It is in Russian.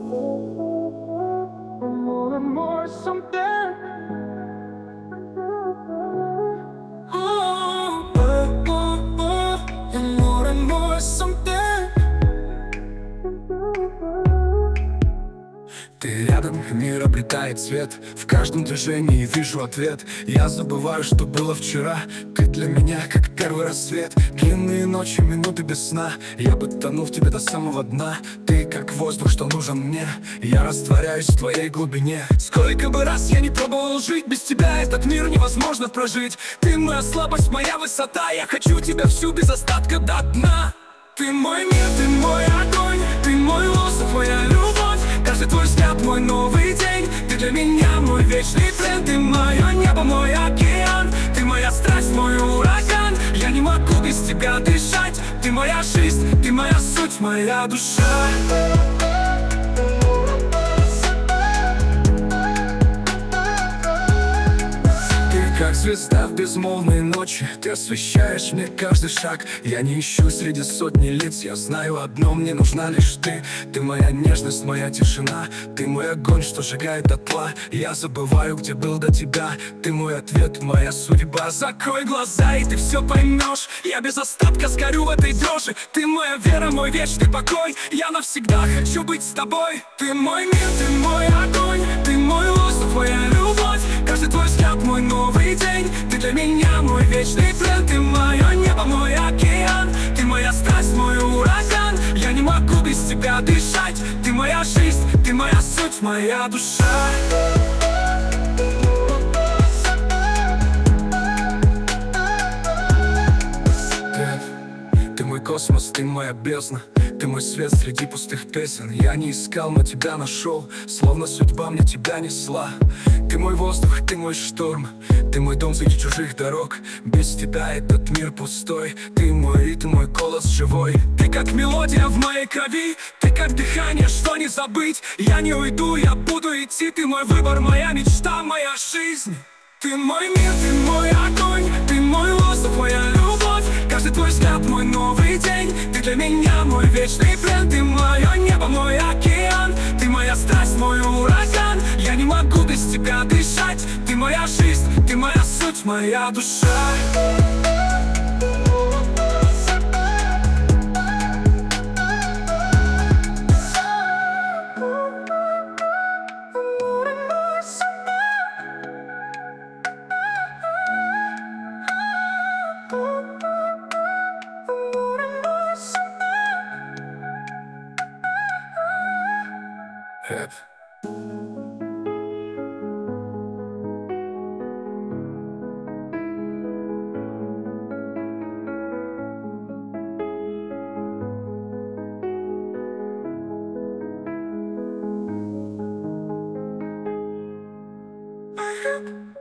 More and more something. And more and more something. Ты рядом, мир обретает цвет. В каждом движении вижу ответ. Я забываю, что было вчера. Ты для меня как первый рассвет. Длинные ночи, минуты без сна. Я бы тонул в тебе до самого дна. Ты как воздух, что нужен мне. Я растворяюсь в твоей глубине. Сколько бы раз я не пробовал жить, без тебя этот мир невозможно прожить. Ты моя слабость, моя высота. Я хочу тебя всю без остатка до дна. Ты мой мир, ты мой огонь. Ты мой воздух, моя любовь. Каждый твой взгляд, мой новый день. Ты для меня мой вечный плен. Ты мое небо, мой океан. Ты моя страсть, мой ураган. Я не могу без тебя дышать. Ты моя жизнь, ты моя суть, моя душа. Как звезда в безмолвной ночи, ты освещаешь мне каждый шаг. Я не ищу среди сотни лиц, я знаю одно, мне нужна лишь ты. Ты моя нежность, моя тишина. Ты мой огонь, что сжигает дотла. Я забываю, где был до тебя. Ты мой ответ, моя судьба. Закрой глаза, и ты все поймешь. Я без остатка сгорю в этой дрожи. Ты моя вера, мой вечный покой. Я навсегда хочу быть с тобой. Ты мой мир, ты мой огонь. Ты мой воздух, моя любовь. Каждый твой взгляд, мой новый день. Ты для меня мой вечный плен. Ты мое небо, мой океан. Ты моя страсть, мой ураган. Я не могу без тебя дышать. Ты моя жизнь, ты моя суть, моя душа. Ты мой космос, ты моя бездна. Ты мой свет среди пустых песен. Я не искал, но тебя нашел. Словно судьба мне тебя несла. Ты мой воздух, ты мой шторм. Ты мой дом среди чужих дорог. Без тебя этот мир пустой. Ты мой ритм, мой голос живой. Ты как мелодия в моей крови. Ты как дыхание, что не забыть. Я не уйду, я буду идти. Ты мой выбор, моя мечта, моя жизнь. Ты мой мир, ты мой огонь. Ты мой воздух, моя любовь. Каждый твой взгляд, мой новый день. Ты для меня мой вечный плен. Ты мое небо, мой океан. Ты моя страсть, мой ураган. Я не могу без тебя дышать. Ты моя жизнь, ты моя суть, моя душа. Эп. I